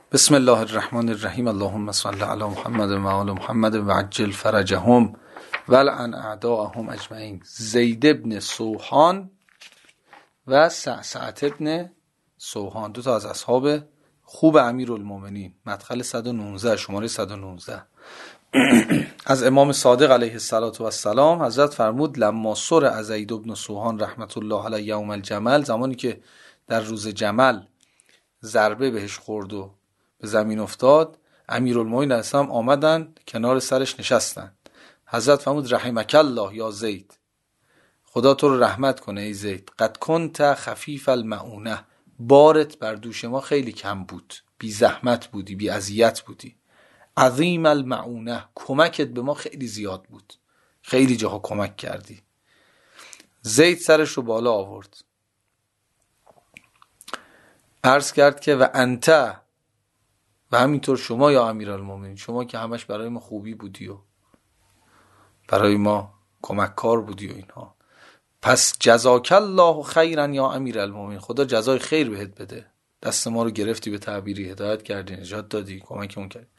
بسم الله الرحمن الرحیم. اللهم صل علی محمد و آل محمد و عجل فرجهم ولعن اعداءهم اجمعین. زید بن سوحان و سعسعة بن سوحان، دو تا از اصحاب خوب امیرالمومنین. مدخل 119، شماره 119. از امام صادق علیه السلام حضرت فرمود لما سر زید بن سوحان رحمت الله علیه یوم الجمل، زمانی که در روز جمل ضربه بهش خورد و به زمین افتاد، امیرالمومنین اسلام آمدن کنار سرش نشستن. حضرت فرمود رحمک الله یا زید، خدا تو رو رحمت کنه ای زید، قد کنت خفیف المعونه، بارت بر دوش ما خیلی کم بود، بی زحمت بودی، بی اذیت بودی. عظیم المعونه، کمکت به ما خیلی زیاد بود، خیلی جاها کمک کردی. زید سرش رو بالا آورد، عرض کرد که و انت، و همینطور شما یا امیرالمومنین، شما که همش برای ما خوبی بودی و برای ما کمک کار بودی و اینها، پس جزاک الله خیرا یا امیرالمومنین، خدا جزای خیر بهت بده، دست ما رو گرفتی، به تعبیری هدایت کردی، نجات دادی، کمکمون کردی.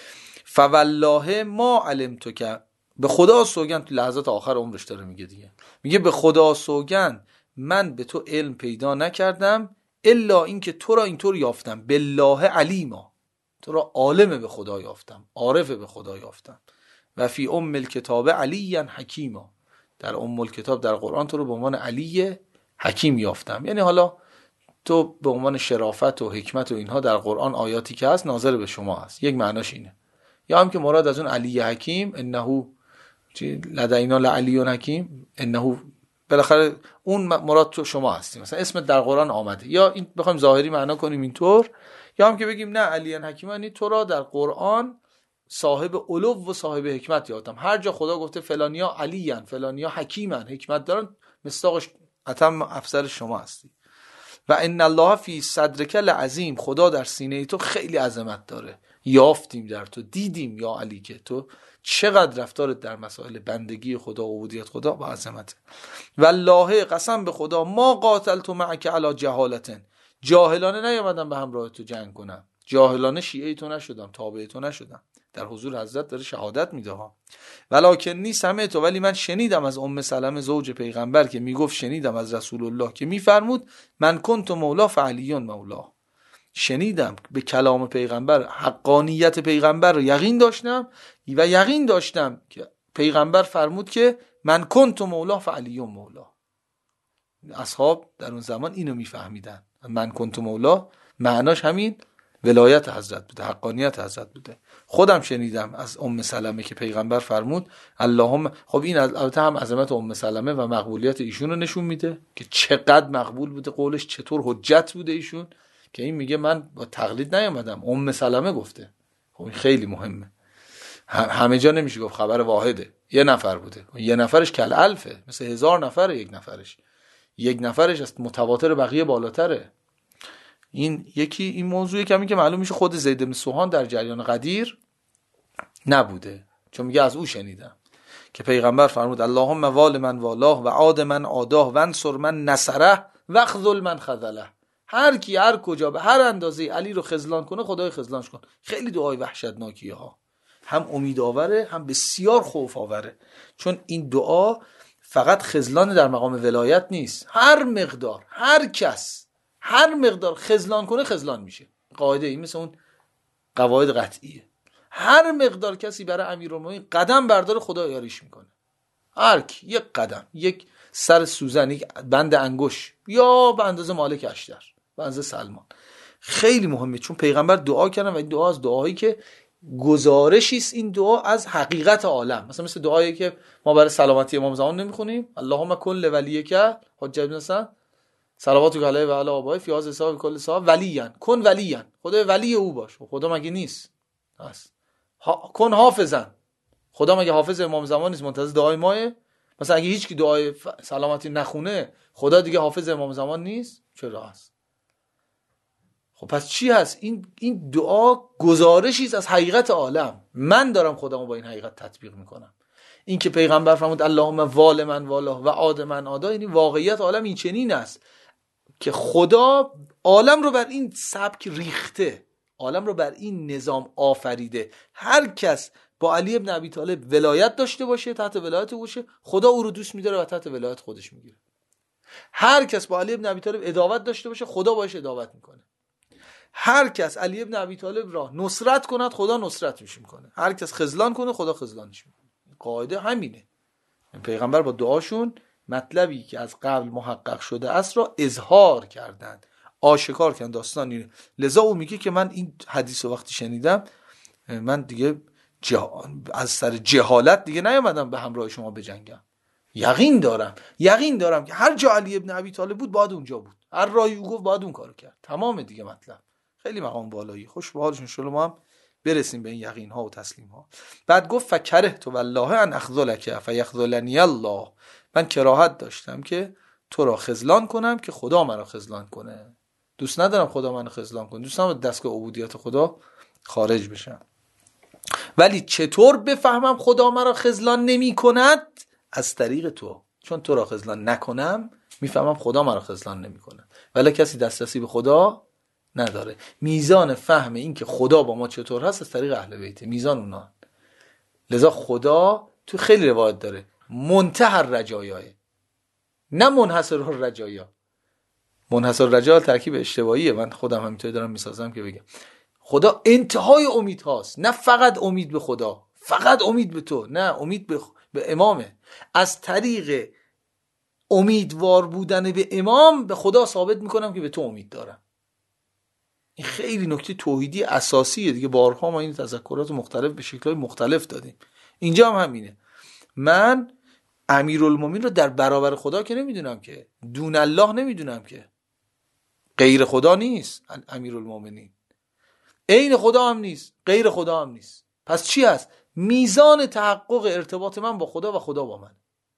فوالله ما علمت، که به خدا سوگند، تو لحظات آخر عمرش داره میگه دیگه، میگه به خدا سوگند من به تو علم پیدا نکردم الا اینکه تو را اینطور یافتم، بالله علیما، تو را عالم به خدا یافتم، عارف به خدا یافتم. و فی ام الکتاب علی حکیما، در ام الکتاب در قرآن تو رو به عنوان علی حکیم یافتم. یعنی حالا تو به عنوان شرافت و حکمت و اینها در قرآن آیاتی که هست ناظر به شما هست، یک معناش اینه. یا هم که مراد از اون علی حکیم، انه لدینا لعلی حکیم، انه بالاخره اون مراد تو شما هستی، مثلا اسمت در قرآن آمده. یا این بخوایم ظاهری معنا کنیم اینطور، یا هم که بگیم نه علی حکیم، یعنی تو را در قرآن صاحب علو و صاحب حکمت یافتم. هر جا خدا گفته فلانیا علیان، فلانیا حکیمن، حکمت دارن، مصداقش اتم افسر شما هستی. و ان الله فی صدرک لعظیم، خدا در سینه تو خیلی عظمت داره. یافتیم در تو، دیدیم یا علی که تو چقدر رفتارت در مسائل بندگی خدا و عبودیت خدا با عظمته. والله قسم به خدا ما قاتلت معک علی جهالتن، جاهلانه نیامدم به همراه تو جنگ کنم، جاهلانه شیعه تو نشدم، تابع تو نشدم. در حضور حضرت داره شهادت میده ها. ولکنی سمعت، ولی من شنیدم از ام سلمه زوج پیغمبر که میگفت شنیدم از رسول الله که میفرمود من کنت مولا فعلیون مولا، شنیدم به کلام پیغمبر، حقانیت پیغمبر رو یقین داشتم و یقین داشتم که پیغمبر فرمود که من کنت مولا فعلیون مولا. اصحاب در اون زمان اینو میفهمیدن، من کنت مولا معناش همین ولایت حضرت بوده، حقانیت حضرت بوده. خودم شنیدم از ام سلمه که پیغمبر فرمود اللهم، خب این البته هم عظمت ام سلمه و مقبولیت ایشون رو نشون میده که چقدر مقبول بوده قولش، چطور حجت بوده ایشون، که این میگه من با تقلید نیامدم، ام سلمه گفته. خب این خیلی مهمه، همه جا نمیشه گفت خبر واحده، یه نفر بوده، یه نفرش کل الفه، مثل 1000 نفره یک نفرش از متواتر بقیه بالاتره. این یکی این موضوعی کمی که معلوم میشه خود زید بن سوحان در جریان قدیر نبوده، چون میگه از او شنیدم که پیغمبر فرمود اللهم وال من والاه و عاد من عاداه و انصر من نصره و خذل من خذله. هر کی هر کجا به هر اندازه علی رو خذلان کنه خدای خذلانش کن. خیلی دعای وحشتناکیه ها، هم امید آوره هم بسیار خوف آوره، چون این دعا فقط خذلان در مقام ولایت نیست، هر مقدار هر کس هر مقدار خذلان کنه خذلان میشه. قاعده این مثل اون قواعد قطعیه، هر مقدار کسی برای امیرالمومنین قدم برداره خدا یاریش میکنه. هر کی یک قدم، یک سر سوزن، یک بند انگوش، یا به اندازه مالک اشتر، به اندازه سلمان. خیلی مهمه، چون پیغمبر دعا کردن و این دعا از دعایی که گزارشی است، این دعا از حقیقت عالم. مثل دعایی که ما برای سلامتی امام زمان نمیخونیم اللهم کل ولیک حجت بن حسن صلواتک علیه و علی آبائه فی هذا صاحب کل صاحب ولیان، کن ولیان، خدا ولی او باش. خدا مگه نیست؟ هست. کن حافظن، خدا مگه حافظ امام زمان نیست منتظر دعای ماه؟ مثلا اگه هیچ کی دعای سلامتی نخونه خدا دیگه حافظ امام زمان نیست؟ چرا هست؟ خب پس چی هست؟ این دعا گزارشی است از حقیقت عالم. من دارم خودمو با این حقیقت تطبیق میکنم. این که پیغمبر فرمود اللهم وال من والله و عاد من عادا، یعنی واقعیت عالم این چنین است که خدا عالم رو بر این سبک ریخته. عالم رو بر این نظام آفریده. هر کس با علی ابن ابی طالب ولایت داشته باشه، تحت ولایت باشه، خدا او رو دوست می‌داره و تحت ولایت خودش میگیره. هر کس با علی ابن ابی طالب عداوت داشته باشه، خدا باش عداوت میکنه. هر کس علی ابن ابی طالب را نصرت کند، خدا نصرتش میکنه. هر کس خذلان کنه، خدا خذلانش میکنه. قاعده همینه. پیغمبر با دعاشون مطلبی که از قبل محقق شده است را اظهار کردند، آشکار کردند. داستان اینه. لذا او میگه که من این حدیث رو وقتی شنیدم، من دیگه از سر جهالت دیگه نیومدم به همراه شما بجنگم. یقین دارم که هر جا علی ابن ابی طالب بود باید اونجا بود، هر راهی او گفت باید اون کارو کرد. تمام دیگه مطلب. خیلی مقام بالایی. خوش به حالشون شلو. ما هم برسیم به این یقین ها و تسلیم ها. بعد گفت فکرهت والله ان اخذلک فیخذلنی الله. من کراهت داشتم که تو را خذلان کنم که خدا مرا خذلان کنه. دوست ندارم خدا منو خذلان کنه، دوست ندارم دستگاه عبودیت خدا خارج بشم. ولی چطور بفهمم خدا مرا خذلان نمی کند؟ از طریق تو. چون تو را خذلان نکنم میفهمم خدا مرا خذلان نمی کند. ولی کسی دسترسی به خدا نداره. میزان فهم این که خدا با ما چطور هست از طریق اهل بیت، میزان اونا. لذا خدا تو خیلی روایت داره منتهی الرجایاه، نه منحصر الرجایا. منحصر الرجایا ترکیب اشتباهیه، من خودم همینطوری دارم میسازم که بگم خدا انتهای امید هاست. نه فقط امید به خدا، فقط امید به تو، نه امید به امامه. از طریق امیدوار بودن به امام به خدا ثابت میکنم که به تو امید دارم. این خیلی نکته توحیدی اساسیه دیگه. بارها ما این تذکرات مختلف به شکل‌های مختلف دادیم. اینجا هم همینه. من امیرالمومنین رو در برابر خدا که نمیدونم، که دون الله نمیدونم، که غیر خدا نیست امیرالمومنین، عین خدا هم نیست، غیر خدا هم نیست. پس چی هست؟ میزان تحقق ارتباط من با خدا و خدا با من.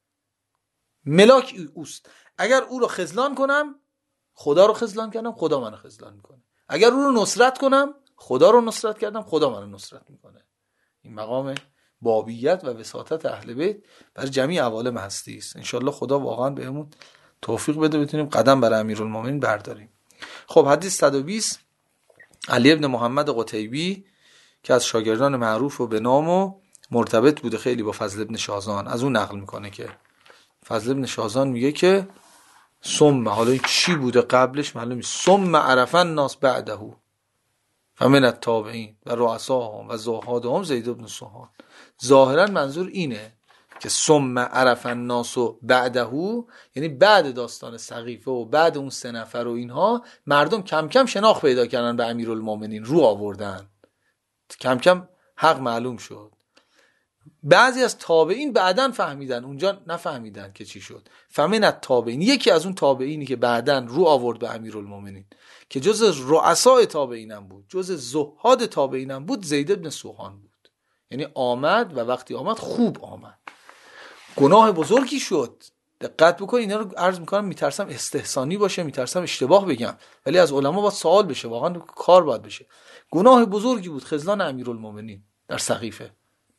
ملاک اوست. اگر او رو خذلان کنم، خدا رو خذلان کردم، خدا منو خذلان میکنه. اگر او رو نصرت کنم، خدا رو نصرت کردم، خدا منو نصرت میکنه. این مقام بابیت و وساطت اهل بیت برای جمیع عوالم هستی است. انشالله خدا واقعا بهمون توفیق بده بتونیم قدم بر امیرالمومنین برداریم. خب حدیث 120 علی ابن محمد قتیبی که از شاگردان معروف و به نام و مرتبط بوده خیلی با فضل ابن شازان، از اون نقل میکنه که فضل ابن شازان میگه که حالا چی بوده قبلش معلوم نیست، ثم عرف الناس بعده فمن التابعین و رؤساهم و زهادهم زید بن سوحان. ظاهرا منظور اینه که ثم عرف الناس بعده، یعنی بعد داستان سقیفه و بعد اون 3 نفر و اینها، مردم کم کم شناخت پیدا کردن به امیرالمومنین، رو آوردن، کم کم حق معلوم شد. بعضی از تابعین بعدن فهمیدن، اونجا نفهمیدن که چی شد. فمن التابعین، یکی از اون تابعینی که بعدن رو آورد به امیرالمومنین که جز رؤسای تابعینم بود، جز زهاد تابعینم بود، زید بن سوحان بود. یعنی آمد و وقتی آمد خوب آمد. گناه بزرگی شد. دقت بکن، اینا رو عرض میکنم، میترسم استحسانی باشه، میترسم اشتباه بگم، ولی از علما باید سوال بشه، واقعا کار باید بشه. گناه بزرگی بود خذلان امیرالمومنین در سقیفه.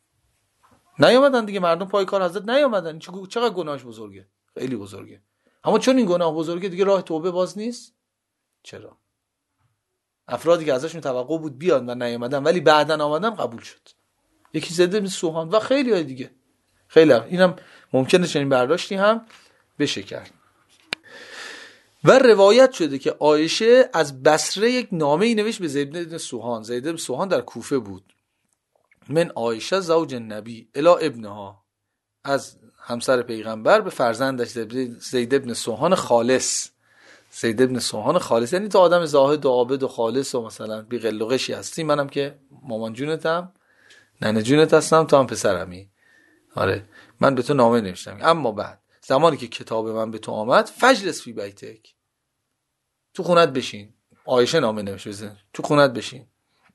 نیامدن دیگه مردم پای کار حضرت نیامدن. چقدر گناهش بزرگه، خیلی بزرگه. اما چون این گناه بزرگه دیگه راه توبه باز نیست. چرا؟ افرادی که ازشون توقع بود بیان و نیامدن ولی بعدن آمدن قبول شد. یکی زید بن سوحان و خیلی های دیگه. خیلی اینم ممکنه چنین برداشتی هم بشه کرد. و روایت شده که عایشه از بصره یک نامه‌ای نوشت به زید بن سوحان. زید بن سوحان در کوفه بود. من عایشه زوج النبی الی ابنها، از همسر پیغمبر به فرزندش زید بن سوحان خالص. زید بن سوحان خالص یعنی تو آدم زاهد و عابد و خالص و مثلا بی غل و غشی هستی، منم که مامان جونتم، ننه جونت هستم، تو هم پسرمی. آره من به تو نامه نوشتم، اما بعد زمانی که کتاب من به تو آمد فجلس فی بیتک، تو خونت بشین. عایشه نامه نوشته تو خونت بشین.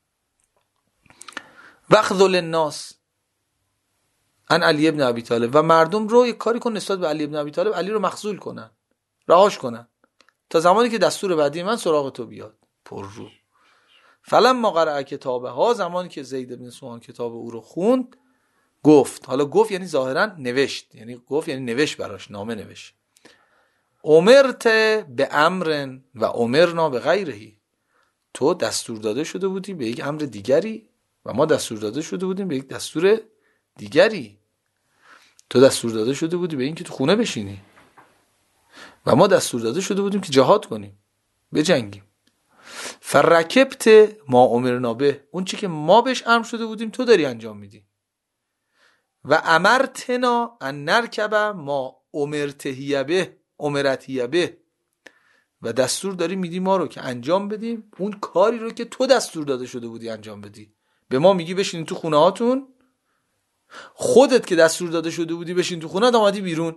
وخذل الناس عن علی ابن ابی طالب، و مردم رو یک کاری کن نسبت به علی ابن ابی طالب، علی رو مخذول کنن، رهاش کنن تا زمانی که دستور بعدی من سراغ تو بیاد. پر رو. فلما قرأ کتابه ها، زمانی که زید بن سوحان کتاب او رو خوند، گفت، حالا گفت یعنی ظاهرا نوشت، یعنی گفت یعنی نوشت براش، نامه نوشت. امرت به امر و امرنا به غیرهی، تو دستور داده شده بودی به یک امر دیگری و ما دستور داده شده بودیم به یک دستور دیگری. تو دستور داده شده بودی به این که تو خونه بشینی و ما دستور داده شده بودیم که جهاد کنیم، بجنگیم. فرکبت ما امرنا به، اون چی که ما بهش امر شده بودیم تو داری انجام میدی. و امرتنا ان نرکب ما امرتهی به، و دستور داری میدی ما رو که انجام بدیم اون کاری رو که تو دستور داده شده بودی انجام بدی. به ما میگی بشین تو خونه هاتون، خودت که دستور داده شده بودی بشین تو خونه آمدی بیرون.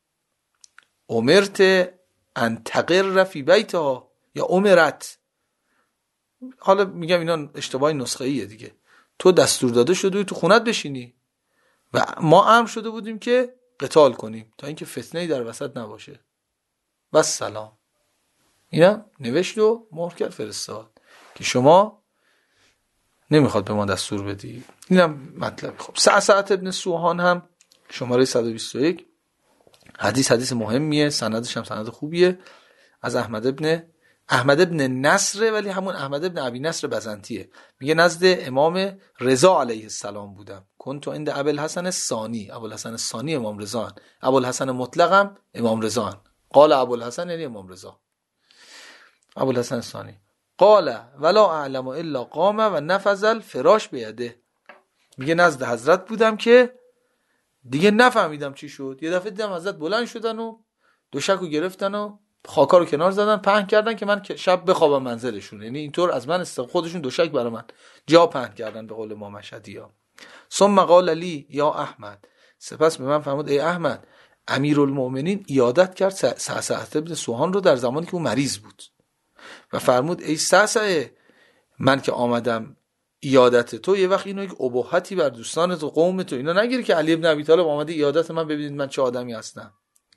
امرت ان تقر فی بیتها یا امرت، حالا میگم اینا اشتباه نسخه ایه دیگه. تو دستور داده شده بودی تو خونت بشینی و ما امر شده بودیم که قتال کنیم تا اینکه فتنه‌ای در وسط نباشه. و سلام. اینا نوشت و مهر کرد فرستاد که شما نمیخواد به ما دستور بدی. اینم مطلب. خب سعسعة ابن سوهان هم شماره 121 حدیث مهمیه، سندش هم سند خوبیه، از احمد ابن نصر، ولی همون احمد ابن ابی نصر بزنطیه. میگه نزد امام رضا علیه السلام بودم. کنت عند ابوالحسن الثانی، ابوالحسن الثانی امام رضا، ابوالحسن مطلقم امام رضا. قال ابوالحسن یعنی امام رضا، ابوالحسن الثانی. قال ولا اعلم الا قام و نفذ الفراش بیده. میگه نزد حضرت بودم که دیگه نفهمیدم چی شد. یه دفعه دیدم حضرت بلند شدن و دوشکو گرفتن و خاکا رو کنار زدن، پهن کردن که من شب بخوابم منزلشون. یعنی اینطور از من خودشون دوشک برای من جا پهن کردن به قول ما مشهدی‌ها. ثم قال لی یا احمد، سپس به من فرمود ای احمد، امیرالمؤمنین عیادت کرد سعسعة ابن سوهان رو در زمانی که او مریض بود و فرمود ای سعسعه، من که آمدم عیادت تو یه وقت اینو یک ابهتی بر دوستان تو قوم تو اینا نگیری که علی ابن ابی طالب آمده عیادت من، ببینید من چه آدمی هستم.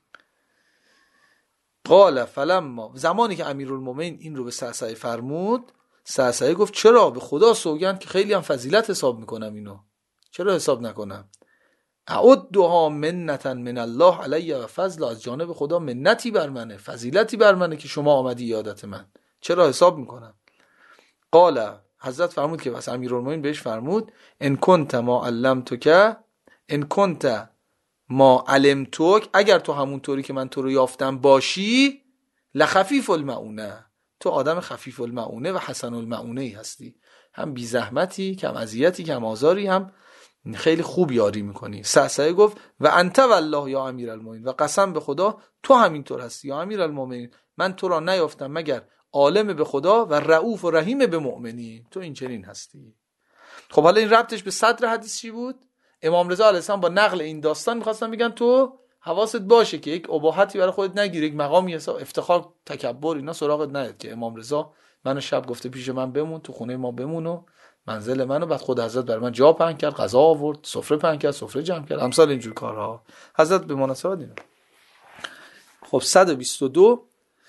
قال فلما، زمانی که امیرالمومنین این رو به سعسعه فرمود، سعسعه گفت چرا؟ به خدا سوگند که خیلی هم فضیلت حساب میکنم اینو، چرا حساب نکنم؟ اعدها منتا من الله علی و فضل، از جانب خدا منتی بر منه، فضیلتی بر منه که شما آمدی عیادت من، چرا حساب میکنم؟ قال، حضرت فرمود که واسه امیرالمومنین بهش فرمود ان کنت ما علمتک، ان کنت ما علمتک، اگر تو همونطوری که من تو رو یافتم باشی، لخفیف المعونه، تو آدم خفیف المعونه و حسن المعونه ای هستی، هم بی زحمتی، کم اذیتی، کم آزاری، هم خیلی خوب یاری میکنی. سعسعه گفت و انت والله یا امیرالمومنین، و قسم به خدا تو همینطور هستی یا امیرالمومنین، من تو را نیافتم مگر عالم به خدا و رؤوف و رحیم به مؤمنین، تو این چنین هستی. خب حالا این ربطش به صدر حدیث چی بود؟ امام رضا علیه السلام با نقل این داستان میخواستن بگن تو حواست باشه که یک اباحتی برای خودت نگیری، یک مقامی افتخار تکبر اینا سراغت نیاد، که امام رضا منو شب گفته پیش من بمون، تو خونه ما بمون و منزل منو، بعد خود حضرت برای من جا پهن کرد، غذا آورد، سفره پهن کرد، سفره جمع کرد، امثال اینجور کارها. حضرت به مناسبت اینا. خب 122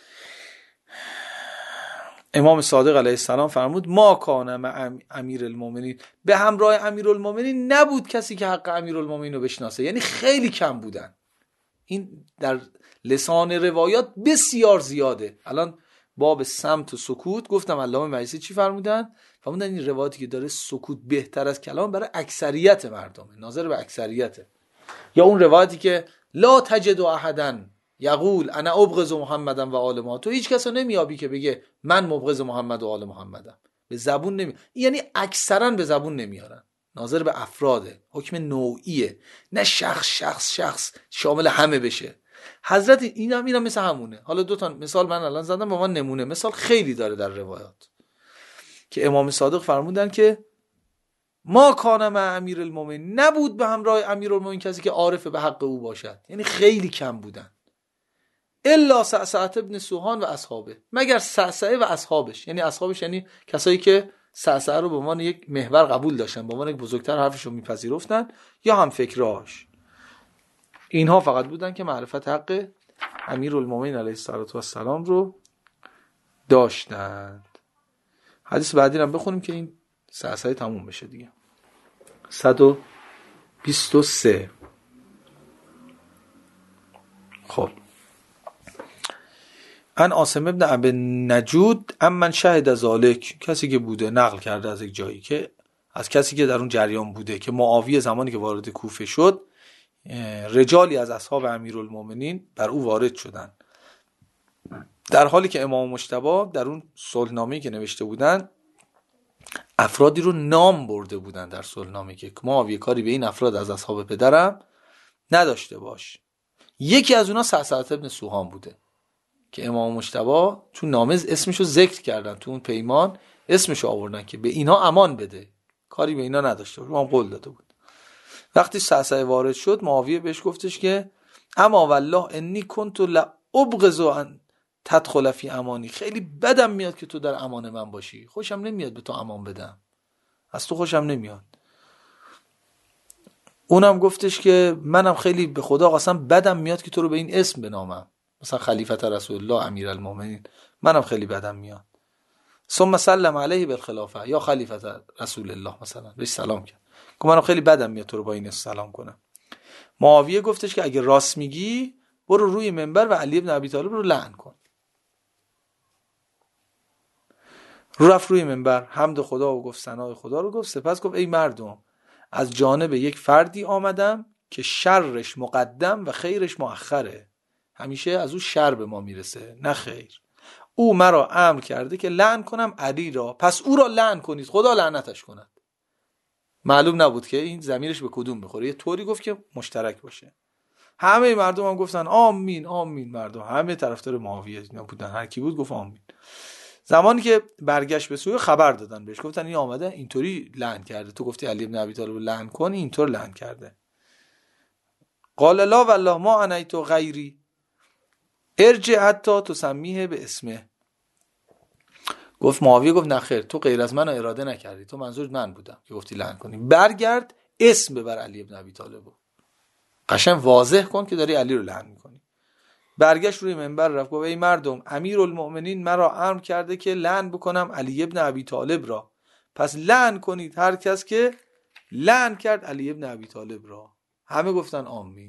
امام صادق علیه السلام فرمود ما کان مع امیرالمومنین، به همراه امیرالمومنین نبود کسی که حق امیرالمومنین رو بشناسه، یعنی خیلی کم بودن. این در لسان روایات بسیار زیاده. الان باب سمت و سکوت گفتم علامه مجلسی چی فرمودن این روایاتی که داره سکوت بهتر از کلام برای اکثریت مردمه، ناظر به اکثریته. یا اون روایتی که لا تجد احدا یقول انا ابغض محمدم و آل محمد، تو هیچ کس رو نمیابی که بگه من مبغض محمد و آل محمدم، به زبون نمی، یعنی اکثرا به زبون نمیارن، ناظر به افراده، حکم نوعیه، نه شخص شامل همه بشه. حضرت اینا مثل همونه. حالا دو تا مثال من الان زدم به من نمونه، مثال خیلی داره در روایات که امام صادق فرمودن که ما کان مع امیرالمومنین، نبود به همراه امیرالمومنین کسی که عارف به حق او باشد، یعنی خیلی کم بودن، الا سعسعة ابن سوهان و اصحابه، مگر سعسعه و اصحابش، یعنی اصحابش یعنی کسایی که سعسعه رو به عنوان یک محور قبول داشتن، به عنوان یک بزرگتر حرفش رو میپذیرفتن، یا هم فکراش، اینها فقط بودن که معرفت حق امیرالمومنین علیه السلام رو داشتند. حدیث بعدی رو بخونیم که این سعسعه تموم بشه دیگه. 123 خب ان عاصم ابن ابی نجود من شهد ذالک، کسی که بوده نقل کرده از یک جایی که از کسی که در اون جریان بوده که معاویه زمانی که وارد کوفه شد رجالی از اصحاب امیرالمومنین بر او وارد شدن، در حالی که امام مجتبی در اون صلحنامه‌ای که نوشته بودن افرادی رو نام برده بودن در صلحنامه که معاویه کاری به این افراد از اصحاب پدرم نداشته باش. یکی از اونها سعسعة ابن سوهان بوده که امام مجتبی تو نامه اسمشو ذکر کردن، تو اون پیمان اسمشو آوردن که به اینها امان بده، کاری به اینا نداشته باش، هم قول داده بود. وقتی سعسعه وارد شد معاویه بهش گفتش که اما والله انی کنت لابغض ان تدخل فی امانی، خیلی بدم میاد که تو در امان من باشی، خوشم نمیاد به تو امان بدم، از تو خوشم نمیاد. اونم گفتش که منم خیلی به خدا قسم بدم میاد که تو رو به این اسم بنامم، مثلا خلیفت رسول الله امیرالمومنین، منم خیلی بدم میاد. ثم سلم علیه بالخلافه، یا خلیفت رسول الله مثلا بهش سلام کرد، گفت منم خیلی بدم میاد تو رو با این اسم سلام کنم. معاویه گفتش که اگه راست میگی برو روی منبر و علی ابن ابی طالب رو لعن کن. رفت روی منبر حمد خدا و گفت ثنای خدا رو گفت، سپس گفت ای مردم از جانب یک فردی آمدم که شرش مقدم و خیرش مؤخره، همیشه از او شر به ما میرسه نه خیر. او مرا امر کرده که لعن کنم علی را، پس او را لعن کنید، خدا لعنتش کند. معلوم نبود که این ضمیرش به کدوم میخوره، یه طوری گفت که مشترک باشه. همه مردم هم گفتن آمین آمین، مردم همه طرفدار معاویه بودن، هر کی بود گفت آمین. زمانی که برگشت به سوی خبر دادن بهش، گفتن این آمده اینطوری لعن کرده، تو گفتی علی ابن ابی طالب لعن کن، اینطور لعن کرده. قال لا والله ما انیت غیری ارجع حتی تسمیه به اسمه. گفت معاویه گفت نه خیر، تو غیر از من اراده نکردی، تو منظور من بودم که گفتی لعن کنی، برگرد اسم ببر علی ابن ابی طالب، قشنگ واضح کن که داری علی رو لعن میکنی. برگشت روی منبر رفت گفت ای مردم امیرالمومنین مرا امر کرده که لعن بکنم علی ابن ابی طالب را، پس لعن کنید هر کس که لعن کرد علی ابن ابی طالب را. همه گفتن آمین.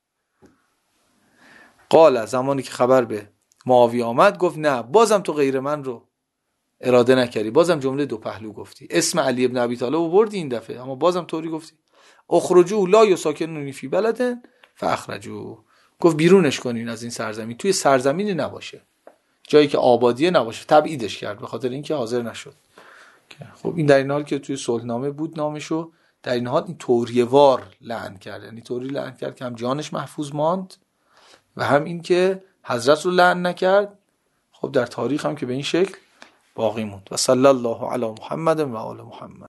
قال زمانی که خبر به معاویه آمد گفت نه، بازم تو غیر من رو اراده نکردی، بازم جمله دو پهلو گفتی، اسم علی ابن ابی طالب رو بردی این دفعه، اما بازم طوری گفتی اخرجوا لا یساکنونی فی بلد فاخرجوا، گفت بیرونش کنین از این سرزمین، توی سرزمینی نباشه، جایی که آبادیه نباشه، تبعیدش کرد به خاطر اینکه حاضر نشد. خب این در این حال که توی صلحنامه بود نامشو، در این حال این طوریه‌وار لعن کرد، یعنی طوری لعن کرد که هم جانش محفوظ ماند و هم این که حضرت رو لعن نکرد. خب در تاریخ هم که به این شکل باقی موند. و صلی الله علی محمد و آل محمد.